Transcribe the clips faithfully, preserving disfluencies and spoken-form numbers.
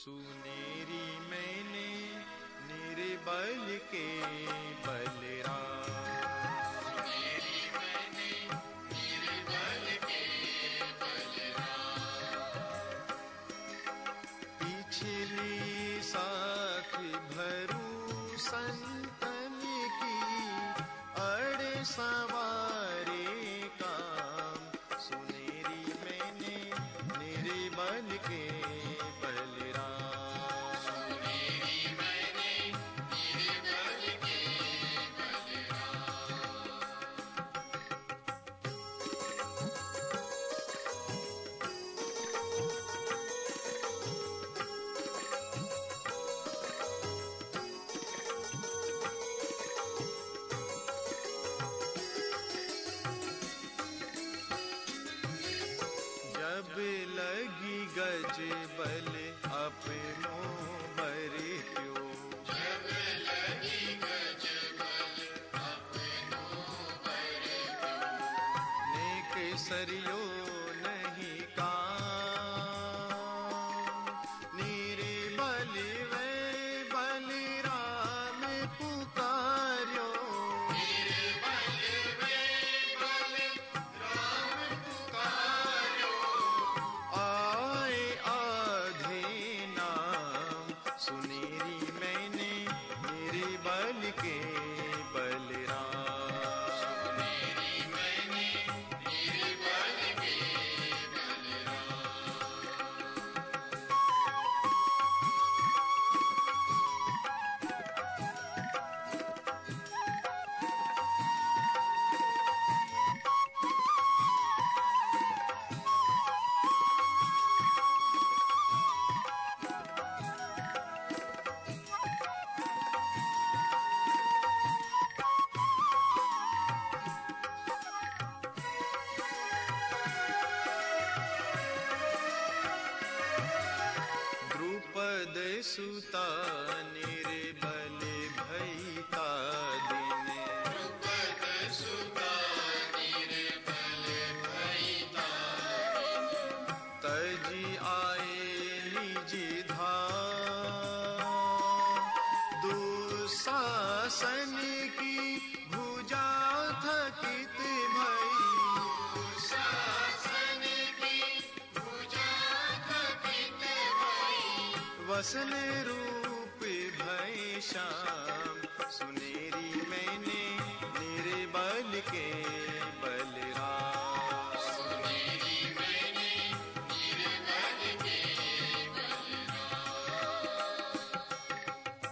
सुनेरी मैंने निर्बल के बलराम, सुनेरी मैंने निर्बल के बलराम। पिछली साख भरू संतन की अड़ सवारे काम, सुनेरी मैंने निर्बल के जब लगी गज बल अपनो बरे क्यों, जब लगी गज बल अपनो बरे क्यों। नेक सरियो नहीं काम, निर्बल वे बलराम पुकार्यो, निर्बल वे बलराम पुकार्यो। आए आधे नाम, सुनेरी मैंने निर्बल के बलराम, सुनेरी मैंने निर्बल के बलराम। द्रुपद सुता निर्बल भयता दिन, द्रुपद सुता निर्बल भयता दिन। तजी आए निज धाम, दुशासन की भुजा थकित भई, शासन की भुजा थकित भई। वसन रूप भय श्याम, सुनेरी मैंने निर्बल के बलराम, सुनेरी मैंने निर्बल के बलराम।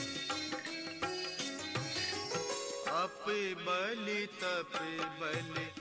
अप बल तप बल